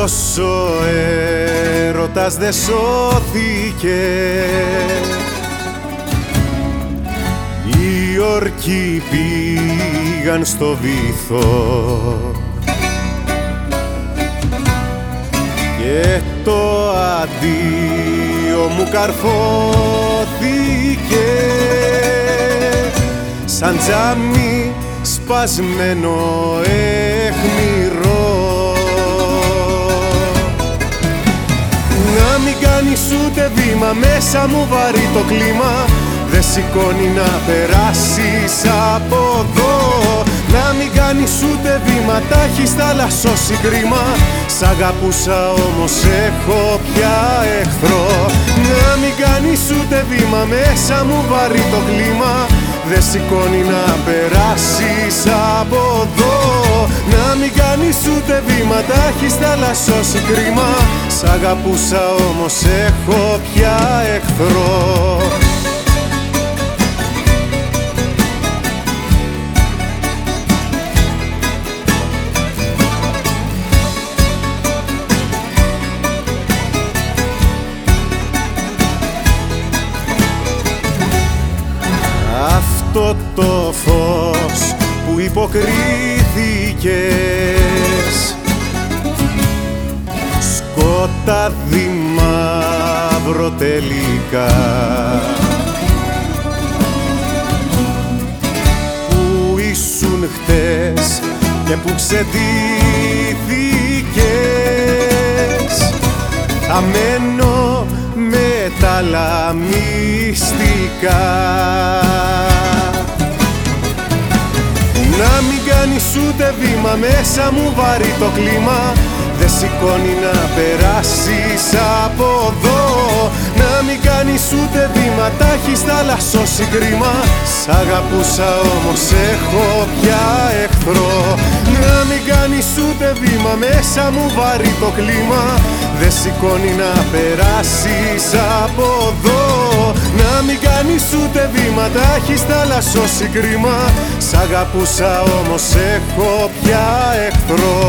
Αυτός ο έρωτας δεν σώθηκε. Οι όρκοι πήγαν στο βυθό και το αντίο μου καρφώθηκε σαν τζάμι σπασμένο αιχμηρό. Να μην κάνεις ούτε βήμα, μέσα μου βαρύ το κλίμα, δεν σηκώνει να περάσεις από εδώ. Να μην κάνεις ούτε βήμα, τα έχεις θάλασσώσει κρίμα. Σ' αγαπούσα όμως έχω πια εχθρό. Να μην κάνεις ούτε βήμα, μέσα μου βαρύ το κλίμα, δεν σηκώνει να περάσεις από εδώ. Να μην κάνεις ούτε βήμα, τα έχεις θάλασσώσει κρίμα. Σ' αγαπούσα όμως έχω πια εχθρό. Αυτό το φως που υποκρίθηκες, σκοτάδι μαύρο τελικά, που ήσουν χτες και που ξεντήθηκες, θα μένω με τα άλλα μυστικά. Να μην κάνεις ούτε βήμα, μέσα μου βαρύ το κλίμα, δεν σηκώνει να περάσεις από εδώ. Να μην κάνεις ούτε βήμα, τα έχεις θάλασσώσει κρίμα. Σ' αγαπούσα όμως έχω πια εχθρό. Να μην κάνεις ούτε βήμα, μέσα μου βαρύ το κλίμα, δεν σηκώνει να περάσεις από εδώ. Να μην κάνεις ούτε βήμα, τα έχεις θάλασσώσει κρίμα. Σ' αγαπούσα όμως έχω πια εχθρό.